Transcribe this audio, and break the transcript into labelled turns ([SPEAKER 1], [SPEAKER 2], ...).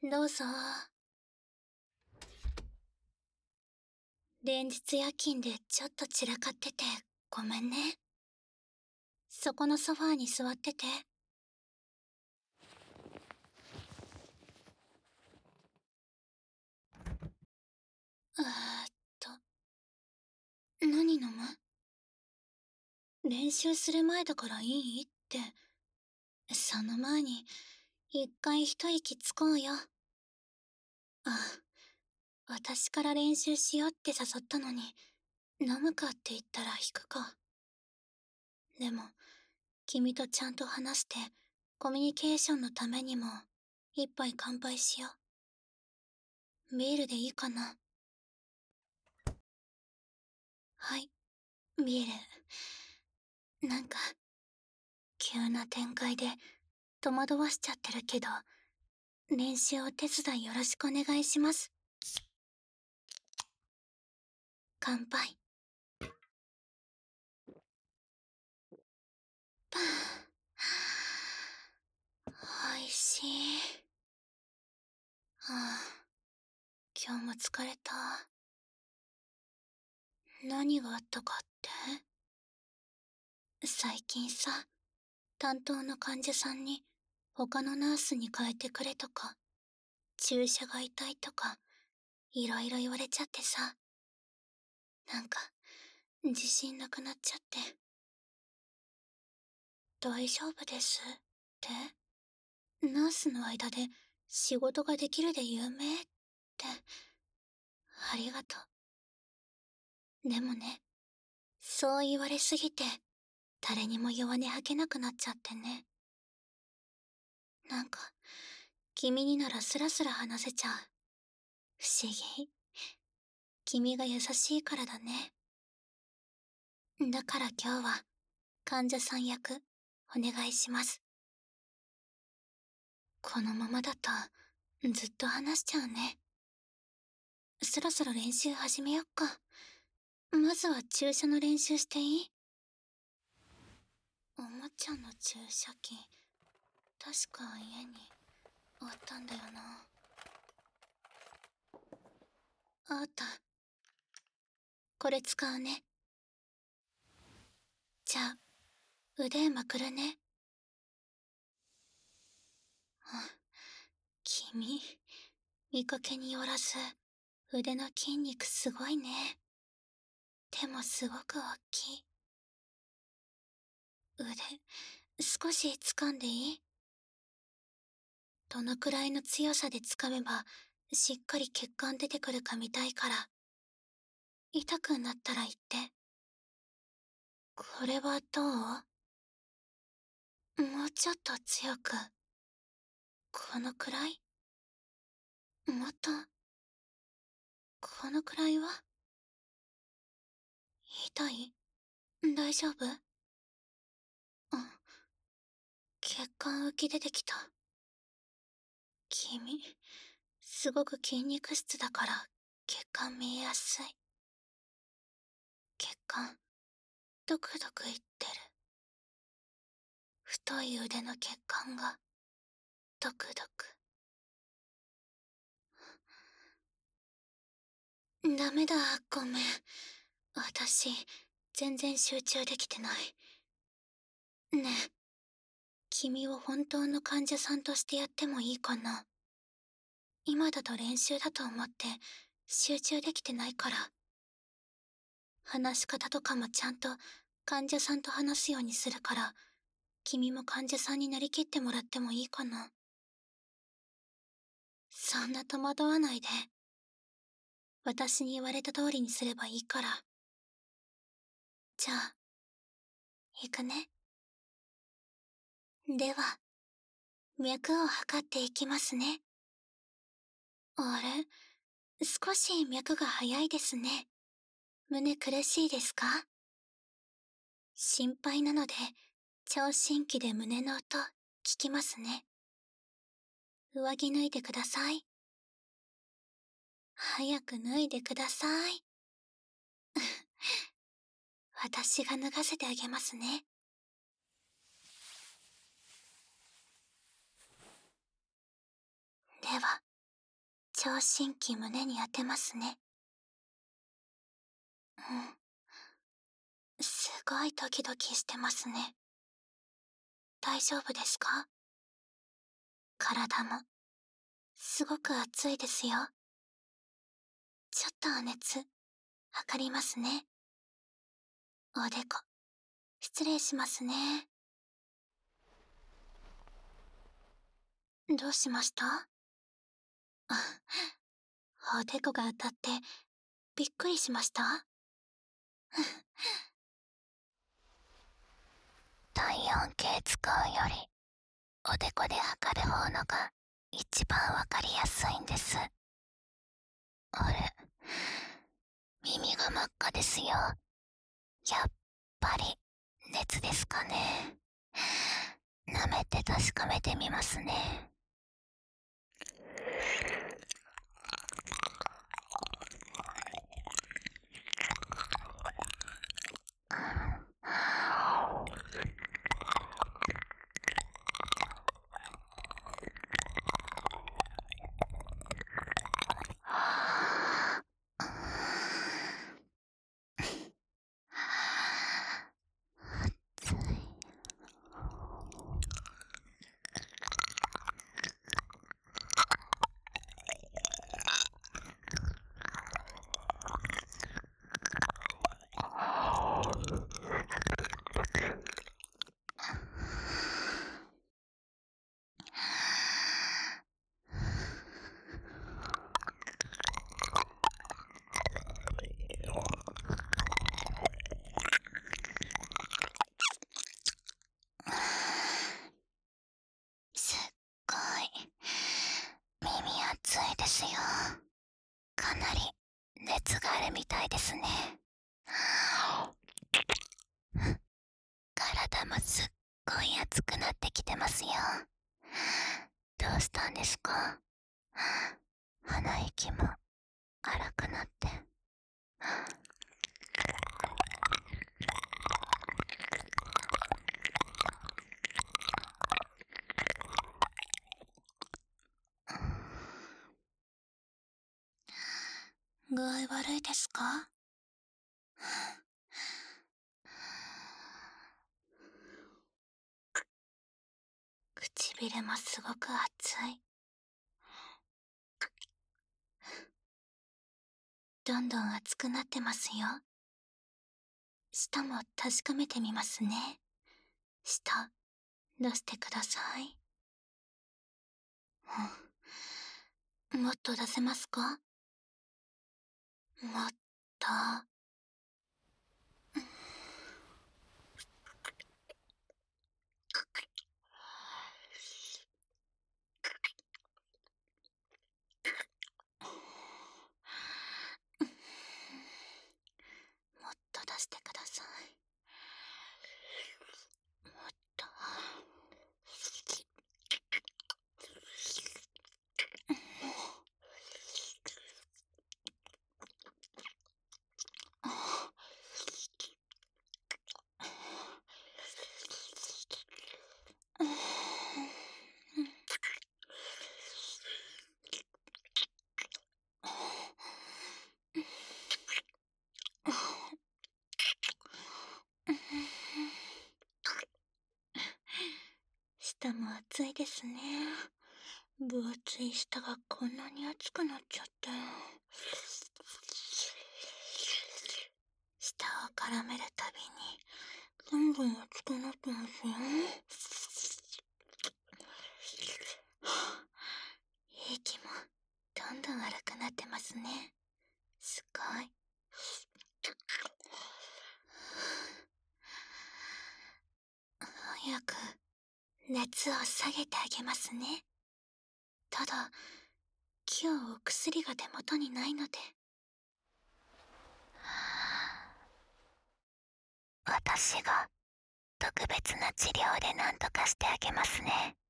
[SPEAKER 1] どうぞ。連日夜勤でちょっと散らかっててごめんね。そこのソファーに座ってて。うーっと、何飲む？練習する前だからいいって。その前に、一回一息つこうよ。あ、私から練習しようって誘ったのに、飲むかって言ったら引くか。でも、君とちゃんと話して、コミュニケーションのためにも、一杯乾杯しよう。ビールでいいかな？はい、ビール。なんか、急な展開で戸惑わしちゃってるけど、練習お手伝いよろしくお願いします。乾杯。パー。おいしい。はあ、今日も疲れた。何があったかって？最近さ、担当の患者さんに他のナースに変えてくれとか、注射が痛いとか、いろいろ言われちゃってさ、なんか、自信なくなっちゃって。大丈夫ですって？ナースの間で仕事ができるで有名って。ありがとう。でもね、そう言われすぎて、誰にも弱音吐けなくなっちゃってね。なんか、君にならスラスラ話せちゃう。不思議。君が優しいからだね。だから今日は、患者さん役、お願いします。このままだと、ずっと話しちゃうね。そろそろ練習始めよっか。まずは注射の練習していい？おもちゃの注射器、確か家にあったんだよな。あった。これ使うね。じゃあ、腕まくるね。君、見かけによらず、腕の筋肉すごいね。手もすごく大きい。腕、少し掴んでいい？どのくらいの強さで掴めば、しっかり血管出てくるか見たいから。痛くなったら言って。これはどう？もうちょっと強く。このくらい？もっと。このくらいは？痛い？大丈夫？うん。血管浮き出てきた。君、すごく筋肉質だから血管見えやすい。血管、ドクドクいってる。太い腕の血管が、ドクドク。ダメだ、ごめん。私、全然集中できてない。ねえ、君を本当の患者さんとしてやってもいいかな？今だと練習だと思って集中できてないから。話し方とかもちゃんと患者さんと話すようにするから、君も患者さんになりきってもらってもいいかな？そんな戸惑わないで。私に言われた通りにすればいいから。じゃあ、行くね。では、脈を測っていきますね。あれ？少し脈が早いですね。胸苦しいですか？心配なので、聴診器で胸の音、聞きますね。上着脱いでください。早く脱いでください。私が脱がせてあげますね。では、 聴診器胸に当てますね。すごいドキドキしてますね。大丈夫ですか？体も、すごく熱いですよ。ちょっと熱、測りますね。おでこ、失礼しますね。どうしました？あ、おでこが当たって、びっくりしました？体温計使うより、おでこで測る方のが一番わかりやすいんです。あれ、耳が真っ赤ですよ。やっぱり熱ですかね。舐めて確かめてみますね。すっごい耳熱いですよ。かなり熱があるみたいですね。体もすっごい熱くなってきてますよ。どうしたんですか？鼻息も荒くなって。具合悪いですか？唇もすごく熱い。どんどん熱くなってますよ。舌も確かめてみますね。舌、出してください。もっと出せますか？もっと。もっと出してください。もっと。舌も熱いですね。分厚い舌がこんなに熱くなっちゃって。舌を絡めるたびにどんどん熱くなってますよ。息もどんどん荒くなってますね。すごい。早く熱を下げてあげますね。ただ、今日お薬が手元にないので。私が特別な治療で何とかしてあげますね。